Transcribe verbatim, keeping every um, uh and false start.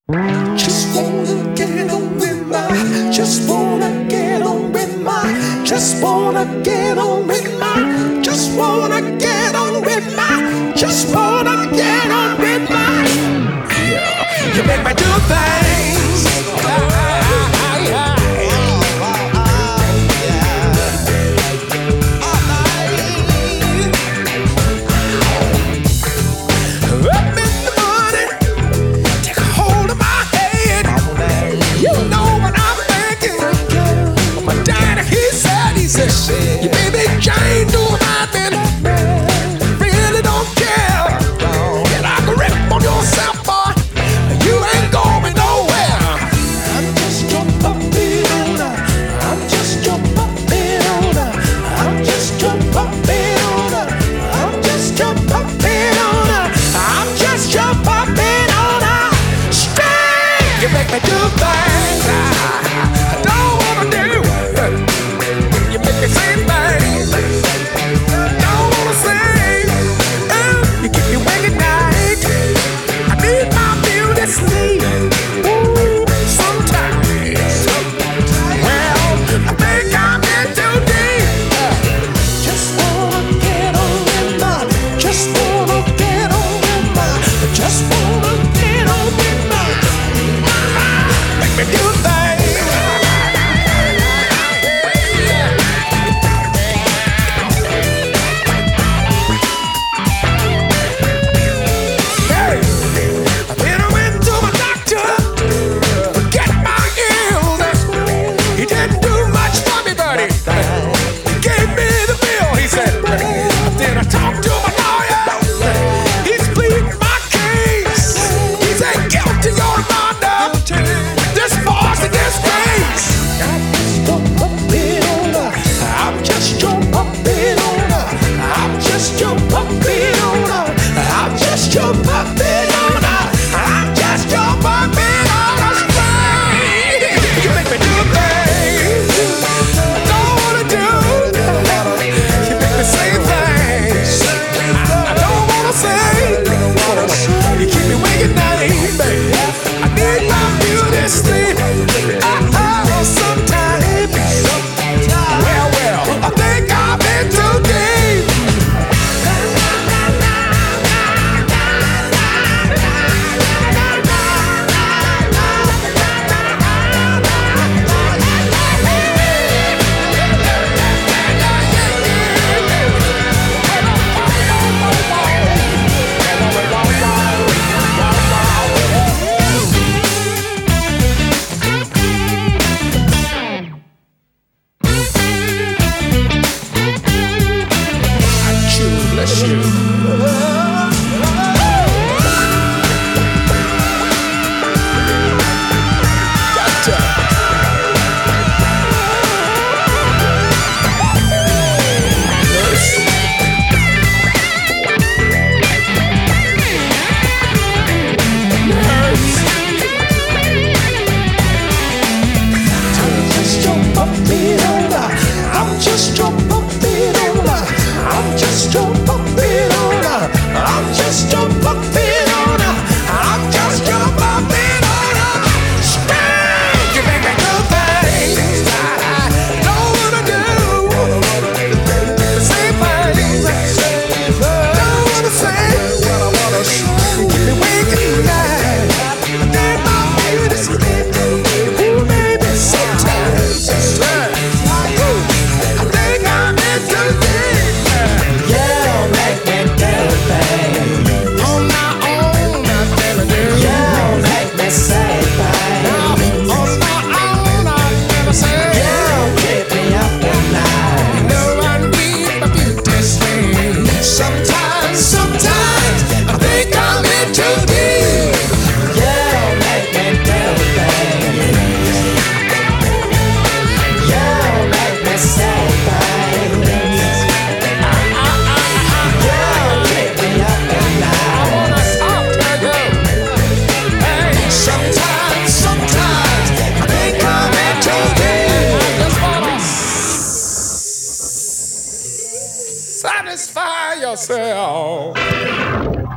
Just wanna get on with my, just wanna get on with my, just wanna get on with my, just wanna get on with my, just wanna get on with my. Yeah, you make me do things. Up in the morning, take a hold of my head. You know what I'm thinking. My daddy, he said, he said, you baby Jane doing nothing. Really don't care. Get out the grip on yourself, boy. You ain't going nowhere. I'm just your puppy owner. I'm just your puppy owner. I'm just your puppy owner. I'm just your puppy owner. I'm just your puppy owner. Stay. You make me do things I don't wanna do. You make me say things I don't wanna say. Oh, you keep me awake at night. I need my beauty sleep. Ooh, sometimes. Well, I think I'm in too deep. Just wanna get on with my, just wanna get on with my, just wanna get on with my. Make me do things. Hey, then I went to my doctor, forget my illness. He didn't do much for me, buddy. He gave me the bill, he said. Then I talked to my lawyer. He's pleading my case. He said, guilty or not, this farce and disgrace. I'm just your puppet owner. I'm just your puppet owner. I'm just your puppet owner. I'm just your puppet owner. Straight. You make me do things I don't wanna do. You make me say things I don't wanna say. You keep me awake at night, baby. I need my beauty sleep. Oh, sometimes. Well, well, I think I've been too deep. Bless you. Doctor. Nurse. Nurse. I'm just your puppet owner. I'm just your puppet owner. I'm just your puppet owner. I'm just your puppet owner. I'm just your puppet owner. Stay. You make me do things I don't wanna do. Say things I don't wanna say. What I wanna say. Keep me waking night. I need my beauty sleep. Ooh, baby, sometimes. I think I'm in too deep. You make me do things. On my own, I never do. You make me say things. On my own, I never say. You keep me up at night. No, I need my beauty sleep. Sometimes, sometimes, I think I'm in too deep. You make me do things. You make me say things. You keep me up at night. I wanna talk to you. Hey, sometimes, sometimes, I think I'm in too deep. I just wanna satisfy yourself.